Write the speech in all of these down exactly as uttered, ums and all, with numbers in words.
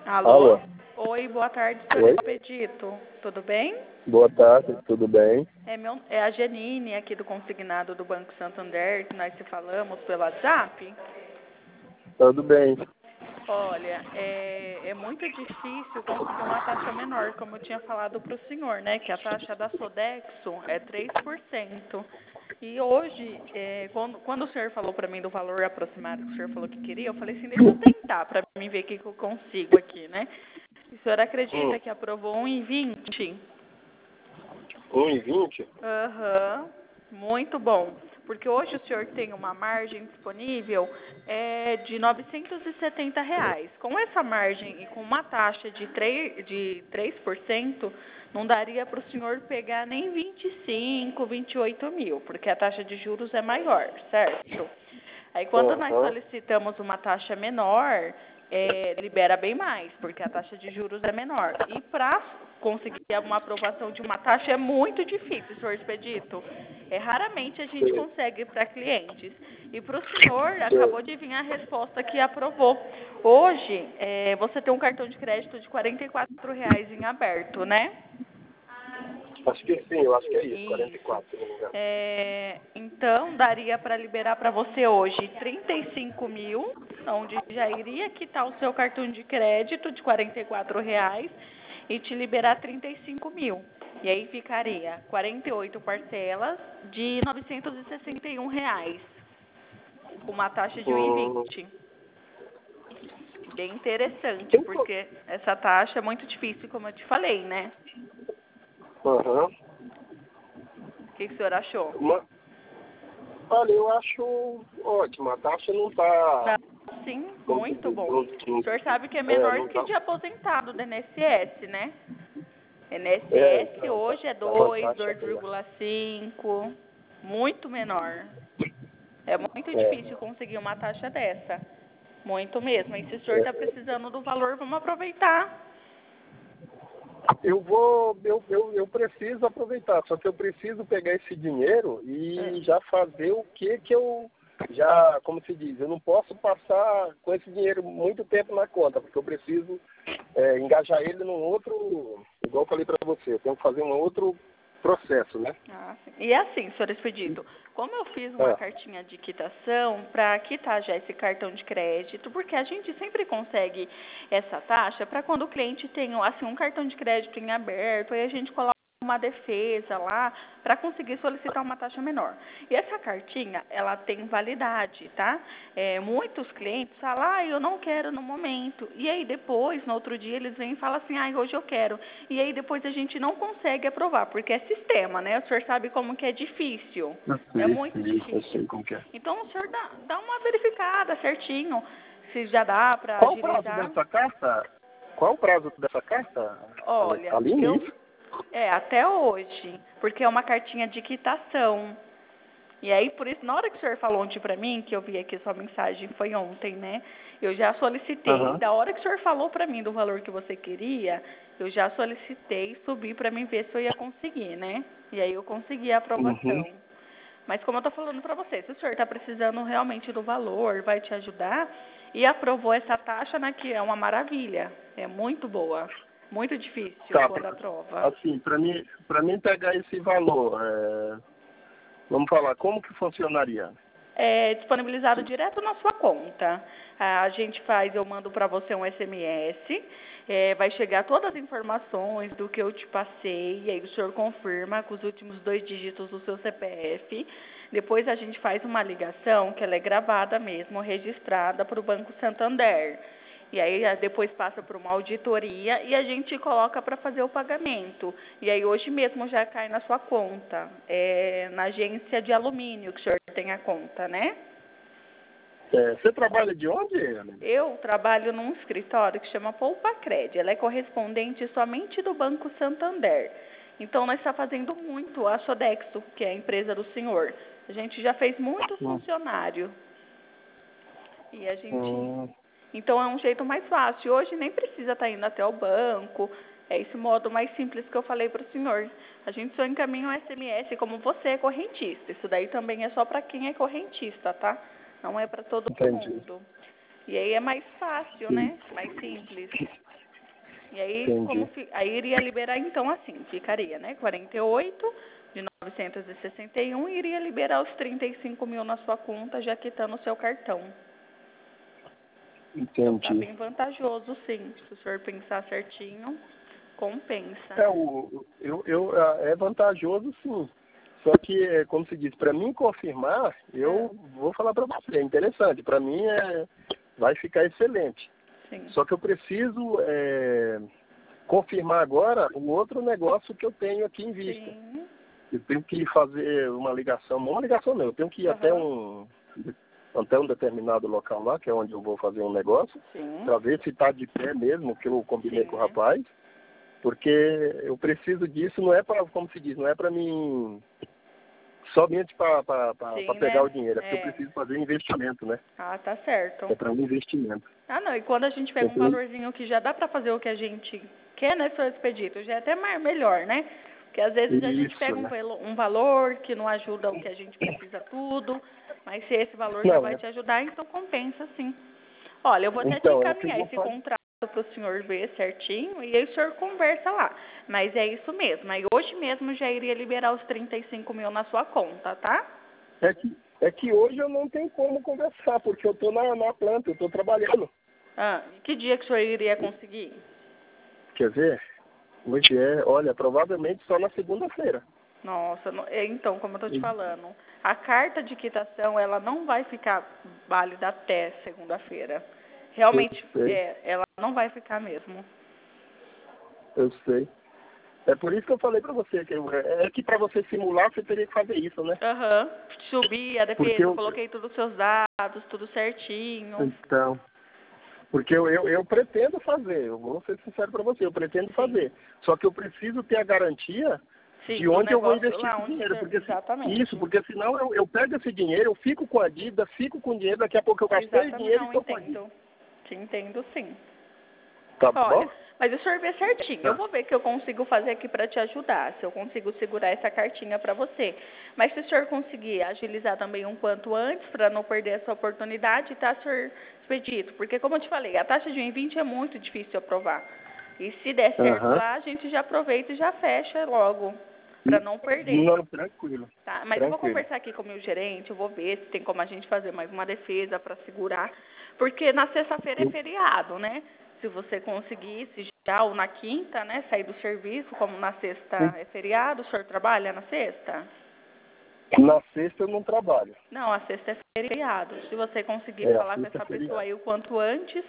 Alô? Alô? Oi, boa tarde, senhor Oi? Expedito. Tudo bem? Boa tarde, tudo bem? É, meu, é a Janine, aqui do consignado do Banco Santander, que nós se falamos pelo WhatsApp. Tudo bem. Olha, é, é muito difícil conseguir uma taxa menor, como eu tinha falado para o senhor, né? Que a taxa da Sodexo é três por cento. E hoje, é, quando, quando o senhor falou para mim do valor aproximado que o senhor falou que queria, eu falei assim, deixa eu tentar para mim ver o que, que eu consigo aqui, né? O senhor acredita Hum, que aprovou um e vinte? um e vinte? Aham, muito bom. Porque hoje o senhor tem uma margem disponível é, de novecentos e setenta reais. Com essa margem e com uma taxa de três, de três por cento, não daria para o senhor pegar nem vinte e cinco, vinte e oito mil, porque a taxa de juros é maior, certo? Aí quando nós Aham. solicitamos uma taxa menor, é, libera bem mais, porque a taxa de juros é menor. E para conseguir uma aprovação de uma taxa é muito difícil, senhor Expedito. É, raramente a gente Sei, consegue para clientes. E para o senhor, sei. acabou de vir a resposta que aprovou. Hoje, é, você tem um cartão de crédito de quarenta e quatro reais em aberto, né? Acho que sim, eu acho que é isso, quarenta e Isso. quatro, se não me engano. É, então, daria para liberar para você hoje trinta e cinco mil, onde já iria quitar o seu cartão de crédito de quarenta e quatro reais e te liberar trinta e cinco mil. E aí ficaria quarenta e oito parcelas de novecentos e sessenta e um reais, com uma taxa de um e Hum, vinte. Bem interessante, tem co- porque essa taxa é muito difícil, como eu te falei, né? Aham. O que, que o senhor achou? Uma- Olha, eu acho ótimo. A taxa não Dá, tá, sim, como se muito diz, bom. não, O senhor sabe que é é, menor não do que tá, de aposentado do I N S S, né? é, I N S S então, tá, hoje é tá uma dois, taxa dois boa. vírgula cinco, muito menor. É muito É. difícil conseguir uma taxa dessa. Muito mesmo. E se o senhor está precisando do valor, vamos aproveitar. Eu vou, eu, eu, eu preciso aproveitar, só que eu preciso pegar esse dinheiro É. e já fazer o que que eu já, como se diz, eu não posso passar com esse dinheiro muito tempo na conta, porque eu preciso é, engajar ele num outro, igual eu falei para você, eu tenho que fazer um outro processo, né? Ah, sim. E é assim, senhor Expedito, como eu fiz uma Ah, cartinha de quitação para quitar já esse cartão de crédito, porque a gente sempre consegue essa taxa para quando o cliente tem assim, um cartão de crédito em aberto, aí a gente coloca uma defesa lá para conseguir solicitar uma taxa menor. E essa cartinha, ela tem validade, tá? É, muitos clientes falam, ah, eu não quero no momento. E aí depois, no outro dia, eles vêm e falam assim, ah, hoje eu quero. E aí depois a gente não consegue aprovar, porque é sistema, né? O senhor sabe como que é difícil. eu É sei, muito sei, eu sei difícil. como que é. Então o senhor dá, dá uma verificada certinho, se já dá para Qual o prazo agilizar. dessa carta? Qual o prazo dessa carta, Olha, Aline? eu Isso? é até hoje, porque é uma cartinha de quitação. E aí, por isso, na hora que o senhor falou ontem pra mim, que eu vi aqui sua mensagem, foi ontem, né? Eu já solicitei. Aham. Da hora que o senhor falou pra mim do valor que você queria, eu já solicitei subir pra mim ver se eu ia conseguir, né? E aí eu consegui a Uhum. aprovação. Mas como eu tô falando pra você, se o senhor tá precisando realmente do valor, vai te ajudar, e aprovou essa taxa, né, que é uma maravilha. É muito boa. Muito difícil Tá, quando aprova. assim, para mim, para mim pegar esse valor, é, vamos falar, como que funcionaria? É disponibilizado direto na sua conta. A gente faz, eu mando para você um S M S, é, vai chegar todas as informações do que eu te passei, e aí o senhor confirma com os últimos dois dígitos do seu C P F. Depois a gente faz uma ligação, que ela é gravada mesmo, registrada para o Banco Santander. E aí eh, depois passa por uma auditoria e a gente coloca para fazer o pagamento. E aí hoje mesmo já cai na sua conta, é, na agência de alumínio que o senhor tem a conta, né? É, você trabalha de onde, Aline? Eu trabalho num escritório que chama Poupa Cred. Ela é correspondente somente do Banco Santander. Então nós está fazendo muito a Sodexo, que é a empresa do senhor. A gente já fez muito Hum, funcionário. E a gente hum, Então é um jeito mais fácil. Hoje nem precisa estar indo até o banco. É esse modo mais simples que eu falei para o senhor. A gente só encaminha um S M S como você é correntista. Isso daí também é só para quem é correntista, tá? Não é para todo entendi. mundo. E aí é mais fácil, Sim. né? Mais simples. E aí, Entendi. como fi, aí iria liberar então assim, ficaria, né? quarenta e oito de novecentos e sessenta e um e iria liberar os trinta e cinco mil na sua conta, já quitando o seu cartão. Entendi. Então tá bem vantajoso, sim. Se o senhor pensar certinho, compensa. É, o, eu, eu, é vantajoso, sim. Só que, é, como se diz, para mim confirmar, eu é. vou falar para você, é interessante. Para mim, é, vai ficar excelente. Sim. Só que eu preciso é, confirmar agora o outro negócio que eu tenho aqui em vista. Sim. Eu tenho que fazer uma ligação, não uma ligação não, eu tenho que ir Uhum. até um, até um determinado local lá, que é onde eu vou fazer um negócio, para ver se está de pé mesmo, que eu combinei Sim. com o rapaz. Porque eu preciso disso, não é para, como se diz, não é para mim somente para pegar né? o dinheiro, é porque é. eu preciso fazer investimento, né? Ah, tá certo. É para um investimento. Ah, não, e quando a gente pega um valorzinho que já dá para fazer o que a gente quer, né, senhor Expedito, já é até mais, melhor, né? Porque às vezes Isso, a gente pega um, né? um valor que não ajuda o que a gente precisa tudo, mas se esse valor não, já vai é... te ajudar, então compensa sim. Olha, eu vou até então, te é encaminhar esse fazer. contrato para o senhor ver certinho e aí o senhor conversa lá. Mas é isso mesmo. Aí hoje mesmo já iria liberar os trinta e cinco mil na sua conta, tá? É que, é que hoje eu não tenho como conversar, porque eu estou na, na planta, eu estou trabalhando. Ah, que dia que o senhor iria conseguir? Quer ver? Hoje é, olha, provavelmente só na segunda-feira. Nossa, não, então, como eu estou te falando, a carta de quitação, ela não vai ficar válida até segunda-feira. Realmente, é, ela não vai ficar mesmo. Eu sei. É por isso que eu falei pra você, que eu, é que pra você simular, você teria que fazer isso, né? Aham. Uhum. Subi a defesa, eu, coloquei todos os seus dados, tudo certinho. Então, porque eu, eu, eu pretendo fazer, eu vou ser sincero pra você, eu pretendo Sim. fazer. Só que eu preciso ter a garantia Sim, de onde eu vou investir lá, esse dinheiro. Porque Exatamente. Isso, porque senão eu, eu pego esse dinheiro, eu fico com a dívida, fico com o dinheiro, daqui a pouco eu gastei Exatamente. dinheiro não, e tô com a dívida. Te entendo, sim. Tá Olha, bom? mas o senhor vê certinho. Tá. Eu vou ver o que eu consigo fazer aqui para te ajudar, se eu consigo segurar essa cartinha para você. Mas se o senhor conseguir agilizar também um quanto antes, para não perder essa oportunidade, tá, senhor Expedito? Porque, como eu te falei, a taxa de um vírgula vinte é muito difícil aprovar. E se der certo Uhum. lá, a gente já aproveita e já fecha logo, para não perder. Não, tranquilo. Tá? Mas tranquilo. eu vou conversar aqui com o meu gerente, eu vou ver se tem como a gente fazer mais uma defesa para segurar. Porque na sexta-feira é feriado, né? Se você conseguisse já, ou na quinta, né, sair do serviço, como na sexta é feriado, o senhor trabalha na sexta? Na sexta eu não trabalho. Não, a sexta é feriado. Se você conseguir é, falar com essa é pessoa aí o quanto antes...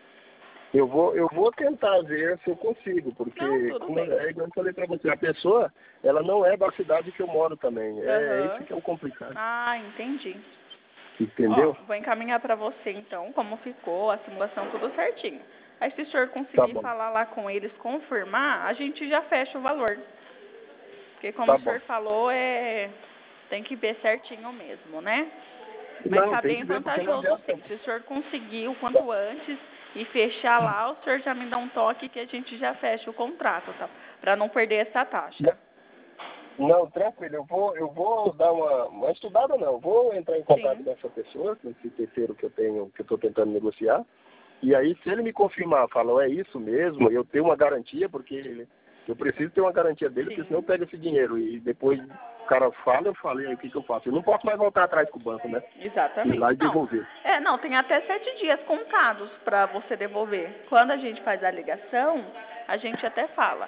Eu vou, eu vou tentar ver se eu consigo, porque, não, como é igual eu falei pra você, a pessoa, ela não é da cidade que eu moro também. É, uhum. é isso que é o complicado. Ah, entendi. Entendeu? Ó, vou encaminhar para você, então, como ficou, a simulação, tudo certinho. Aí, se o senhor conseguir tá falar lá com eles, confirmar, a gente já fecha o valor. Porque, como tá o senhor bom. falou, é... tem que ver certinho mesmo, né? Mas não, tá bem vantajoso, sim. Se o senhor conseguir o quanto antes e fechar lá, o senhor já me dá um toque que a gente já fecha o contrato, tá? Para não perder essa taxa. Não, tranquilo. Eu vou, eu vou dar uma, uma estudada, não. Vou entrar em contato Sim. com essa pessoa, com esse terceiro que eu tenho, que eu estou tentando negociar. E aí, se ele me confirmar, falou, é isso mesmo, eu tenho uma garantia, porque eu preciso ter uma garantia dele, Sim. porque senão eu pego esse dinheiro e depois o cara fala, eu falei, aí o que, que eu faço? Eu não posso mais voltar atrás com o banco, né? Exatamente. Ir lá e devolver. Não. É, não, tem até sete dias contados para você devolver. Quando a gente faz a ligação, a gente até fala.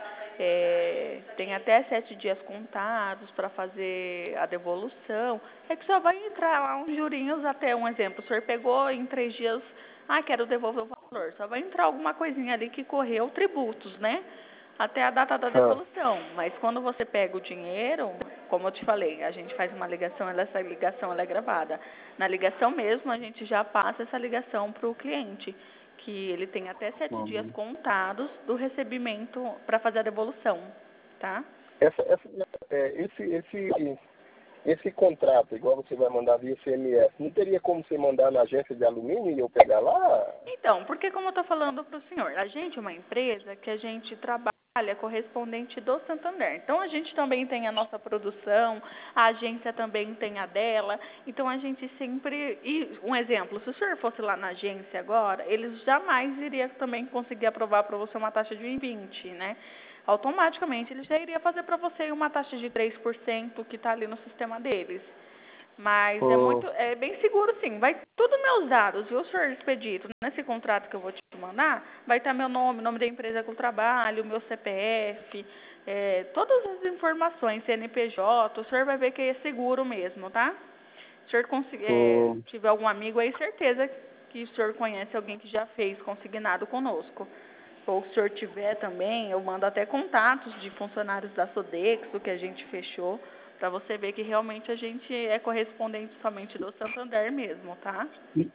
É, tem até sete dias contados para fazer a devolução. É que só vai entrar lá uns jurinhos até, um exemplo, o senhor pegou em três dias, ah, quero devolver o valor. Só vai entrar alguma coisinha ali que correu tributos, né? Até a data da devolução. Ah. Mas quando você pega o dinheiro, como eu te falei, a gente faz uma ligação, essa ligação ela é gravada. Na ligação mesmo, a gente já passa essa ligação para o cliente, que ele tem até sete uhum. dias contados do recebimento para fazer a devolução, tá? Essa, essa, é, esse, esse, esse contrato, igual você vai mandar via C M S, não teria como você mandar na agência de alumínio e eu pegar lá? Então, porque como eu estou falando para o senhor, a gente é uma empresa que a gente trabalha é correspondente do Santander. Então, a gente também tem a nossa produção, a agência também tem a dela. Então, a gente sempre... E um exemplo, se o senhor fosse lá na agência agora, eles jamais iriam também conseguir aprovar para você uma taxa de um vírgula vinte, né? Automaticamente, eles já iriam fazer para você uma taxa de três por cento que está ali no sistema deles. Mas Oh. é muito, é bem seguro sim. Vai tudo meus dados, viu, senhor Expedito? Nesse contrato que eu vou te mandar, vai estar meu nome, nome da empresa que eu trabalho, meu C P F, é, todas as informações, C N P J, o senhor vai ver que é seguro mesmo, tá? Se o senhor conseguir, é, Oh. tiver algum amigo aí, certeza que o senhor conhece alguém que já fez consignado conosco. Ou se o senhor tiver também, eu mando até contatos de funcionários da Sodexo que a gente fechou, para você ver que realmente a gente é correspondente somente do Santander mesmo, tá?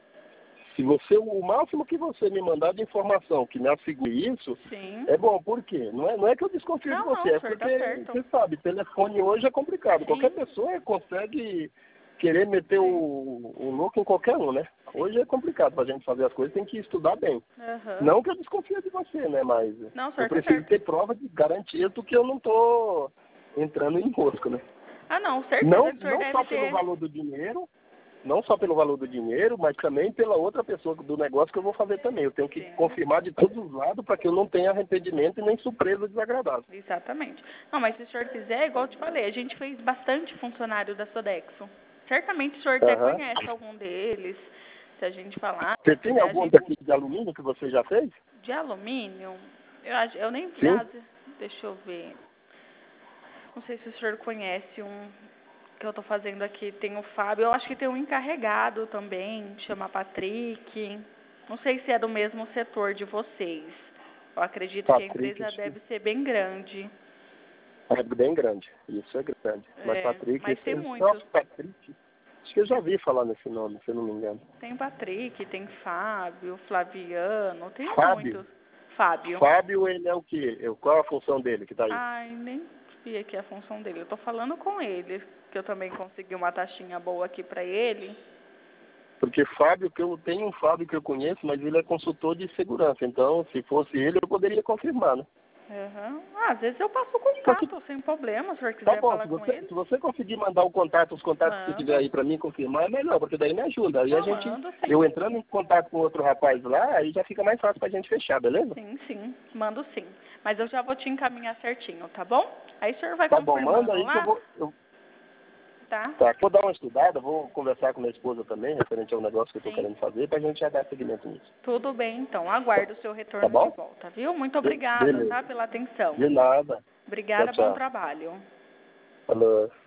Se você, o máximo que você me mandar de informação que me assegure isso, Sim. é bom. Por quê? Não é, não é que eu desconfio Não, de você, não, é senhor, tá porque, certo. você sabe, telefone hoje é complicado. Sim. Qualquer pessoa consegue querer meter o, o louco em qualquer um, né? Hoje é complicado pra gente fazer as coisas, tem que estudar bem. Uhum. Não que eu desconfie de você, né? Mas Não, eu senhor, tá preciso certo. ter prova de garantia do que eu não tô entrando em enrosco, né? Ah, não, certeza Não, que o senhor não deve só pelo ter... valor do dinheiro, não só pelo valor do dinheiro, mas também pela outra pessoa do negócio que eu vou fazer também. Eu tenho que Sim. confirmar de todos os lados para que eu não tenha arrependimento e nem surpresa desagradável. Exatamente. Não, mas se o senhor quiser, igual eu te falei, a gente fez bastante funcionário da Sodexo. Certamente o senhor até Aham. conhece algum deles, se a gente falar. Você Se tem quiser, a algum gente... daqui de alumínio que você já fez? De alumínio? Eu, acho- eu nem... Sim. Ah, deixa eu ver. Não sei se o senhor conhece um que eu estou fazendo aqui. Tem o Fábio. Eu acho que tem um encarregado também, chama Patrick. Não sei se é do mesmo setor de vocês. Eu acredito que a Patrick, empresa acho que deve ser bem grande. é bem grande. Isso é grande. Mas É, Patrick, mas esse tem é muitos. próprio Patrick. Acho que eu já vi falar nesse nome, se eu não me engano. Tem o Patrick, tem Fábio, Flaviano, tem Fábio. muitos. Fábio. Fábio, ele é o quê? Eu- Qual é a função dele que tá aí? Ai, nem vi aqui a função dele. Eu tô falando com ele, que eu também consegui uma taxinha boa aqui pra ele. Porque Fábio, que eu tenho um Fábio que eu conheço, mas ele é consultor de segurança. Então, se fosse ele, eu poderia confirmar, né? Uhum. Ah, às vezes eu passo o Só que, contato, sem problema, se o senhor tá quiser bom, falar se com você, ele. se você conseguir mandar o contato, os contatos que tiver Mando. aí pra mim confirmar, é melhor, porque daí me ajuda. Aí a Não, gente, mando sim. eu entrando em contato com outro rapaz lá, aí já fica mais fácil pra gente fechar, beleza? Sim, sim, mando sim. Mas eu já vou te encaminhar certinho, tá bom? Aí o senhor vai Tá bom, confirmando manda aí que eu lá, vou, eu, tá? tá, vou dar uma estudada, vou conversar com minha esposa também, referente ao negócio que eu tô Sim. querendo fazer, pra gente já dar seguimento nisso. Tudo bem, então. Aguardo o seu Tá retorno de bom? volta, viu? Muito Be- obrigada, beleza. tá, pela atenção. De nada. Tchau, Obrigada, bom tchau. trabalho. Falou.